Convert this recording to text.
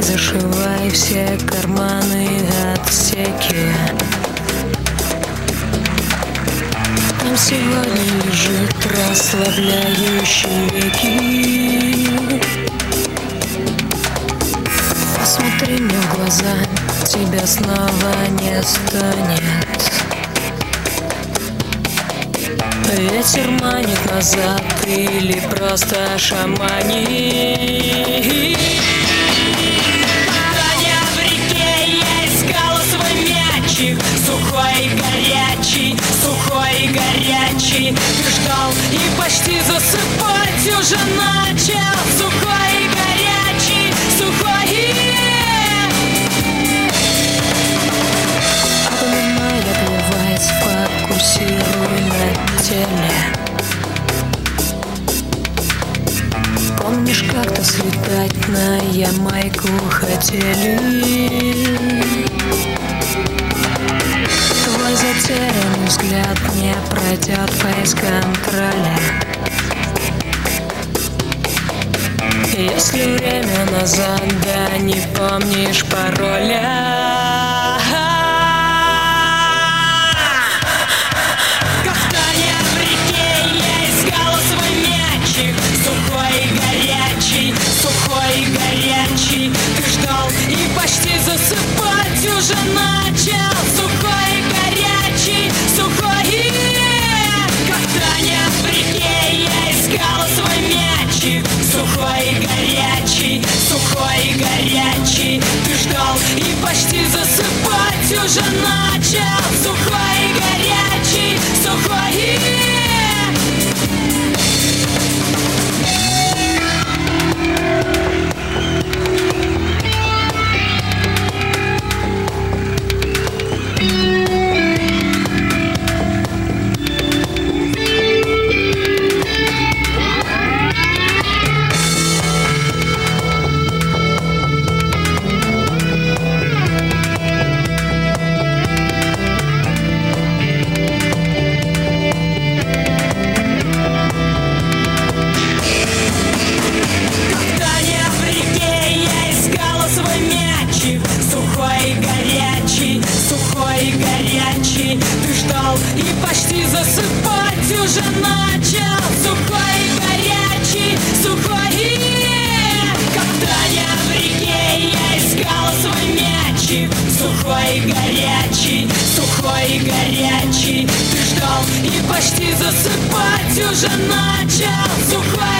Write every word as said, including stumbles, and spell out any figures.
Зашивай все карманы, отсеки. Там сегодня лежит расслабляющий веки. Посмотри мне в глаза, тебя снова не станет. Ветер манит назад или просто шаманит. Таня в реке, я искала свой мячик. Сухой и горячий, сухой и горячий. Ты ждал и почти засыпать уже начал. Сухой и горячий, сухой и... Обнимай, обливай, фокусируй на теле. Помнишь, как-то слетать на Ямайку хотели? Твой затерянный взгляд не пройдет фейс-контроля. Если время назад, да не помнишь пароля. Сухой и горячий, ты ждал и почти засыпать уже начал. Сухой и горячий, сухой и... Как Таня в реке, я искала свой мячик. Сухой и горячий, сухой и горячий, ты ждал и почти засыпать уже начал. Сухой и горячий, сухой и... Ты ждал и почти засыпать уже начал. Сухой и горячий, сухой и... Как Таня в реке, я искала свой мячик. Сухой и горячий, сухой и горячий, ты ждал и почти засыпать уже начал. Сухой